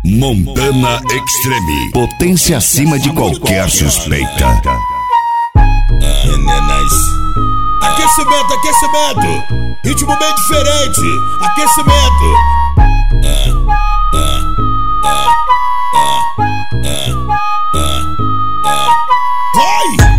Montana Extreme. Potência acima de qualquer suspeita. Meninas. Aquecimento, aquecimento. Ritmo bem diferente. Aquecimento. Vai!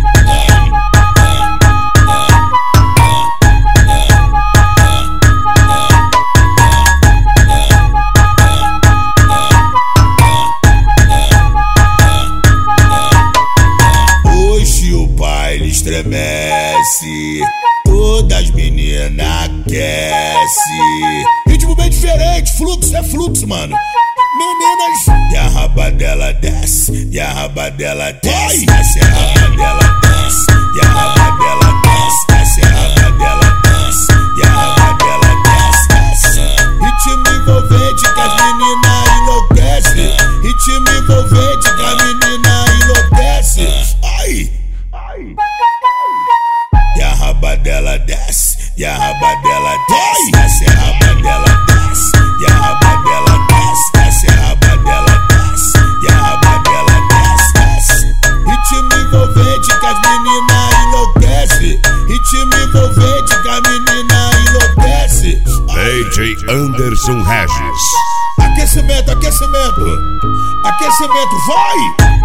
Hoje o baile estremece, todas as meninas aquece. Ritmo bem diferente, fluxo é fluxo, mano. Meninas, e a raba dela desce, e a raba dela desce, desce a raba dela desce, e a raba dela desce, desce a raba dela desce, e a raba dela desce, desce. Ritmo envolvente que as meninas enlouquece, ritmo envolvente que a menina enlouquece. Ai, ai. E a raba dela desce, e a raba dela desce, desce a raba dela desce, e a raba dela desce, desce a raba dela desce, e a raba dela desce, desce. Ritmo envolvente que as meninas enlouquece, ritmo envolvente que a menina enlouquece. DJ Anderson Regis. Aquecimento, aquecimento, aquecimento, vai!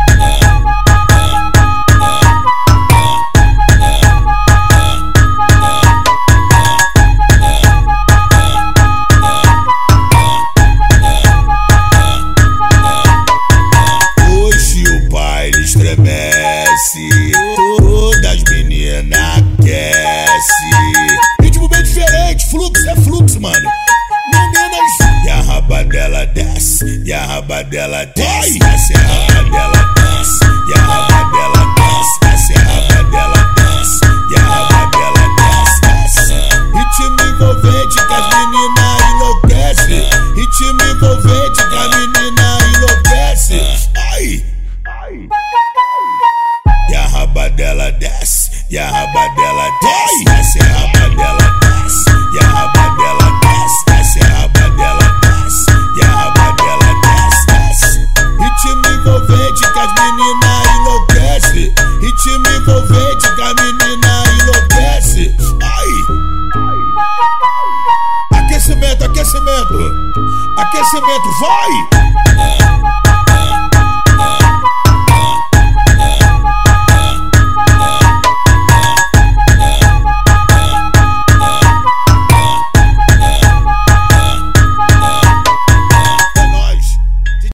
Estremece, todas as meninas aquece. Ritmo bem diferente, fluxo é fluxo, mano. Meninas, e a raba dela desce, e a raba dela desce, desce a raba dela desce, e a raba dela desce, desce a raba dela desce, e a raba dela desce, desce. Ritmo envolvente que as meninas enlouquece, ritmo envolvente que a menina enlouquece. Ai, ai. E a raba dela desce, e a raba dela desce, desce a raba dela desce, e a raba dela desce, desce a raba dela desce, e a raba dela desce, desce. Ritmo envolvente que as meninas enlouquece, ritmo envolvente que a menina enlouquece. Ai, ai. Aquecimento, aquecimento, aquecimento, vai!